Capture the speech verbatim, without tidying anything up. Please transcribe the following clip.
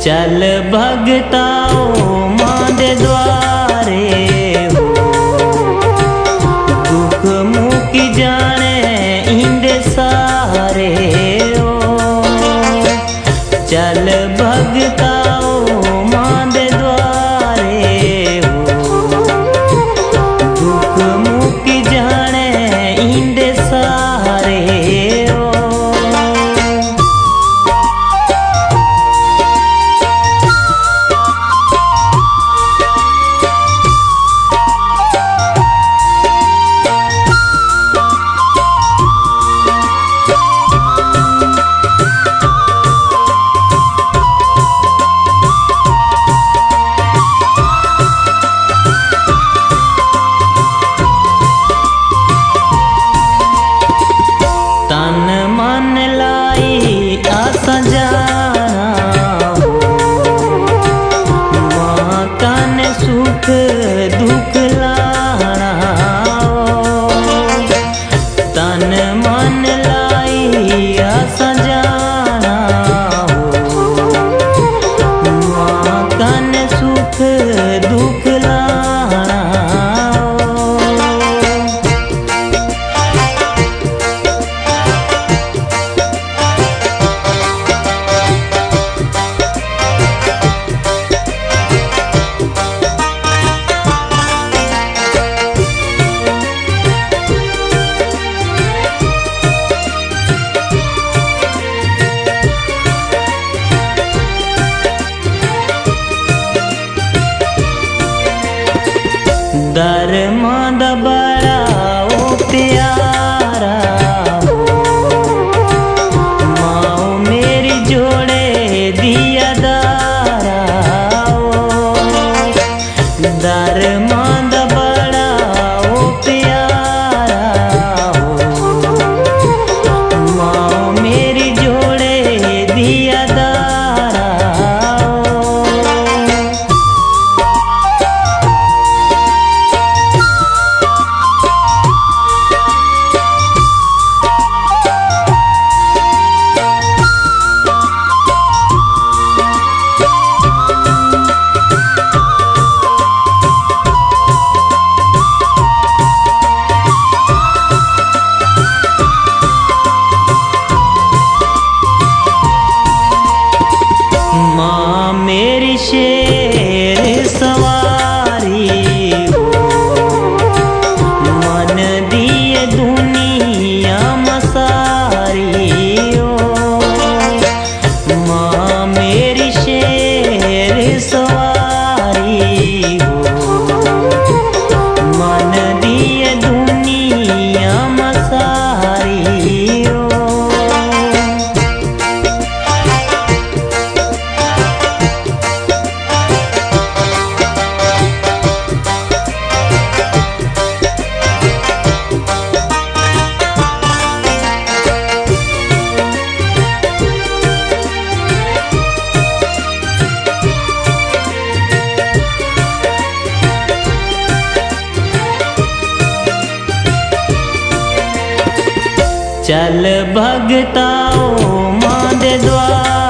चल भगताओ मां दे द्वारे हो, दुख मुकी जाने इंदे सारे हो। चल भगताओ मां दे द्वारे हो, दुख मुकी जाने इंदे सारे हो। तन मन लाई आसा जाना हो, मां कन सुख दुख लाना हो। तन मन लाई आसा जाना हो, मां कन सुख दुख लाना हो। दर मां दा बड़ा ओ प्यारा हो, माओ मेरी जोड़े दिया दारा हो। दर मां दा बड़ा ओ प्यारा हो, माओ मेरी जोड़े दिया दारा हो। मां मेरी शेर सवारी हो, मन दिए दुनिया मसारी हो। मां मेरी शेर सवारी हो, मन दिए दुनिया मसारी हो। चल भगताओ मां दे द्वारे